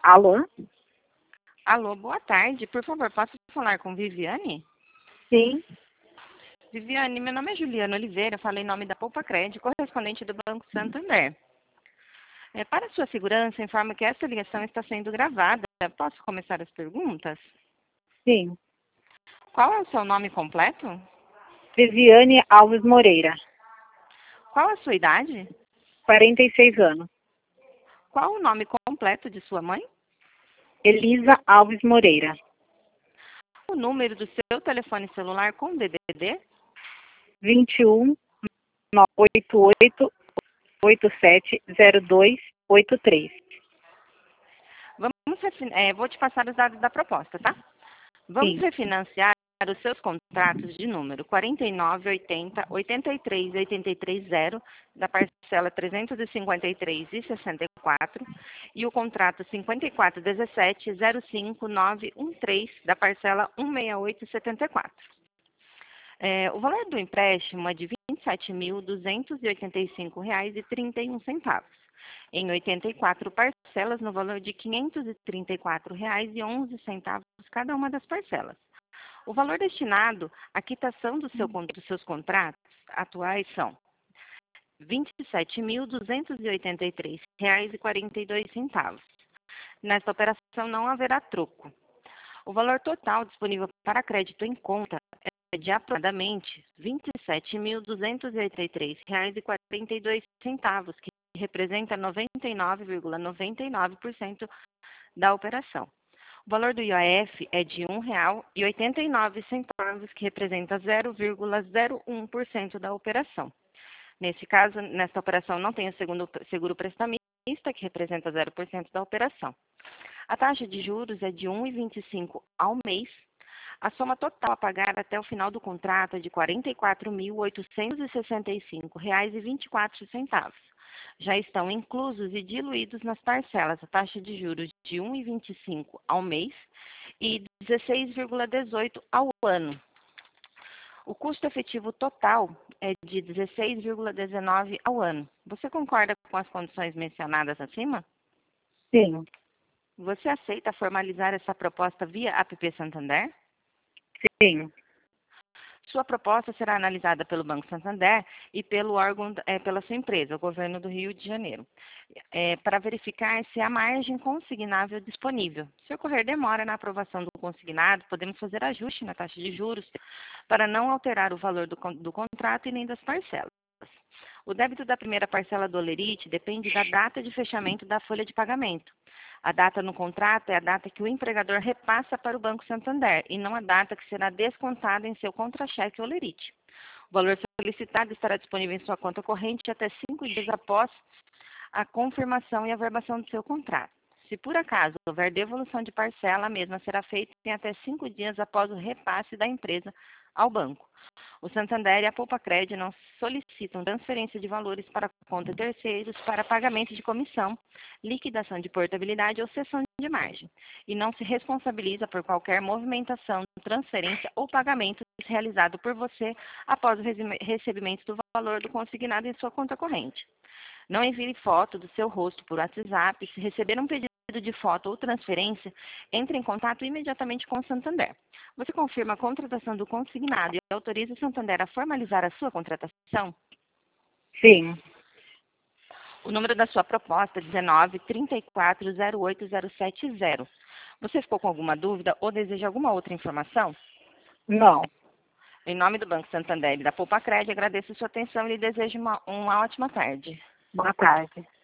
Alô? Alô, boa tarde. Por favor, posso falar com Viviane? Sim. Viviane, meu nome é Juliana Oliveira, falei em nome da Poupa Crédito, correspondente do Banco Santander. Para sua segurança, informo que esta ligação está sendo gravada. Posso começar as perguntas? Sim. Qual é o seu nome completo? Viviane Alves Moreira, Qual a sua idade? 46 anos. Qual o nome completo de sua mãe? Elisa Alves Moreira, O número do seu telefone celular com DDD? 21 988 870283. Vou te passar os dados da proposta, tá? Vamos Sim. refinanciar os seus contratos de número 4980 83830 da parcela 353,64 e o contrato 5417 05913 da parcela 16874. O valor do empréstimo é de R$ 27.285,31 em 84 parcelas no valor de R$ 534,11 cada uma das parcelas. O valor destinado à quitação dos seus contratos atuais são R$ 27.283,42. Nesta operação não haverá troco. O valor total disponível para crédito em conta é de aproximadamente R$ 27.283,42, que representa 99,99% da operação. O valor do IOF é de R$ 1,89, que representa 0,01% da operação. Nesse caso, nesta operação não tem o seguro prestamista, que representa 0% da operação. A taxa de juros é de 1,25 ao mês. A soma total a pagar até o final do contrato é de R$ 44.865,24. Já estão inclusos e diluídos nas parcelas a taxa de juros de 1,25 ao mês e 16,18 ao ano. O custo efetivo total é de 16,19 ao ano. Você concorda com as condições mencionadas acima? Sim. Você aceita formalizar essa proposta via App Santander? Sim. Sua proposta será analisada pelo Banco Santander e pelo órgão, pela sua empresa, o Governo do Rio de Janeiro, para verificar se há margem consignável disponível. Se ocorrer demora na aprovação do consignado, podemos fazer ajuste na taxa de juros para não alterar o valor do contrato e nem das parcelas. O débito da primeira parcela do Olerite depende da data de fechamento da folha de pagamento. A data no contrato é a data que o empregador repassa para o Banco Santander e não a data que será descontada em seu contra-cheque Olerite. O valor solicitado estará disponível em sua conta corrente até 5 dias após a confirmação e averbação do seu contrato. Se por acaso houver devolução de parcela, a mesma será feita em até 5 dias após o repasse da empresa ao banco. O Santander e a Poupa Crédito não solicitam transferência de valores para conta de terceiros para pagamento de comissão, liquidação de portabilidade ou cessão de margem, e não se responsabiliza por qualquer movimentação, transferência ou pagamento realizado por você após o recebimento do valor do consignado em sua conta corrente. Não envie foto do seu rosto por WhatsApp. Se receber um pedido de foto ou transferência, entre em contato imediatamente com o Santander. Você confirma a contratação do consignado e autoriza o Santander a formalizar a sua contratação? Sim. O número da sua proposta é 19340870. Você ficou com alguma dúvida ou deseja alguma outra informação? Não. Em nome do Banco Santander e da Poupa Crédito, agradeço a sua atenção e lhe desejo uma ótima tarde. Boa tarde.